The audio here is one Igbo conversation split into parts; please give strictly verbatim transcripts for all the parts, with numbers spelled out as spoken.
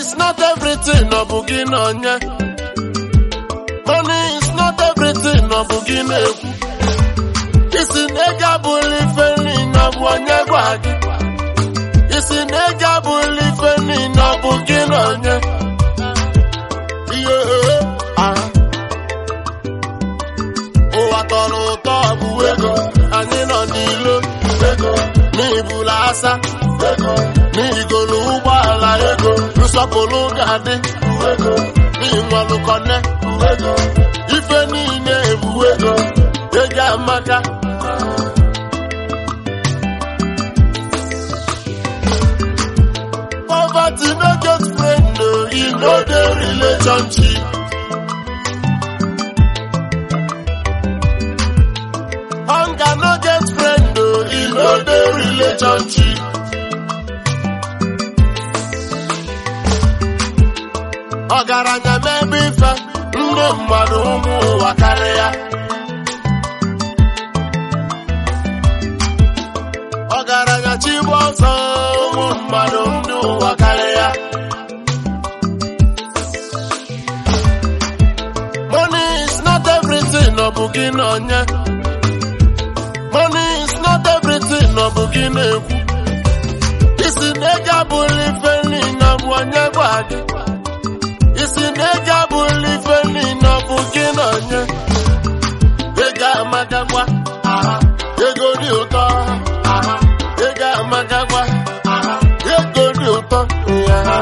is not everything, no bugin on ya. Money is not everything, no bugin. Isi nega buli feni no buanya gwagi. Isi nega buli feni no bugin on ya. Yeah, ah. Oh, atoro tobu ego, ani no nilo ego. Ni bulasa ego, ni golu bala ego. Nsopolo gade ego, ni nwalu kone ego. Ife ni ne ebu ego, ega maka. Poverty no get friend, no, you know the relationship. Hunger no get friend, no, you know the relationship. Ogaranya mebi ife, ndị mmadụ ụmụ ụwa karịa. Ogaranya chigbo ọsọ ụmụ mmadụ ndị ụwa karịa. Money is not everything, no bugin onye. Money is not everything, no bugin ekwu. Isi nega buli feni no bu onye gwagi. Isi nega buli feni no bugin onye. Ega amagagwa, aha, ego dị ụtọ, aha, ega amagagwa, aha, ego dị ụtọ, aha.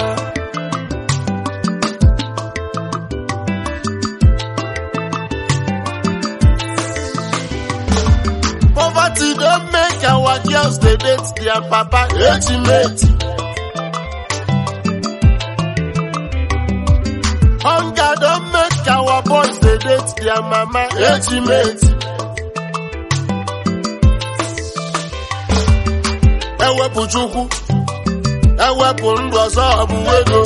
Poverty don't make our girls they date their papa age-mate. Hunger don't make our boys they date their mama age-mate. Ewepu chukwu, ewepu ndụ ọzọ bụ ego.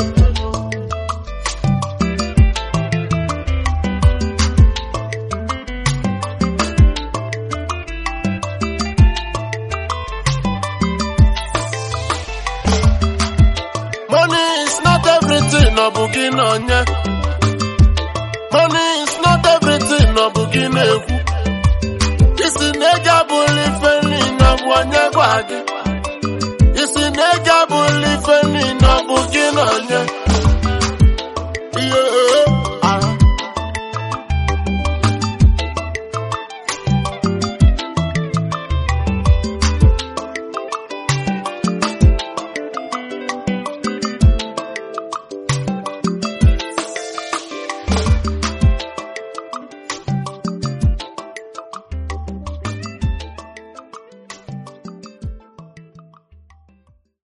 Money is not everything, no bugin onye. Money is not everything, no bugin ekwu. Isi nega buli feni no buanya gwagi. Isi nega buli feni no bugin onye.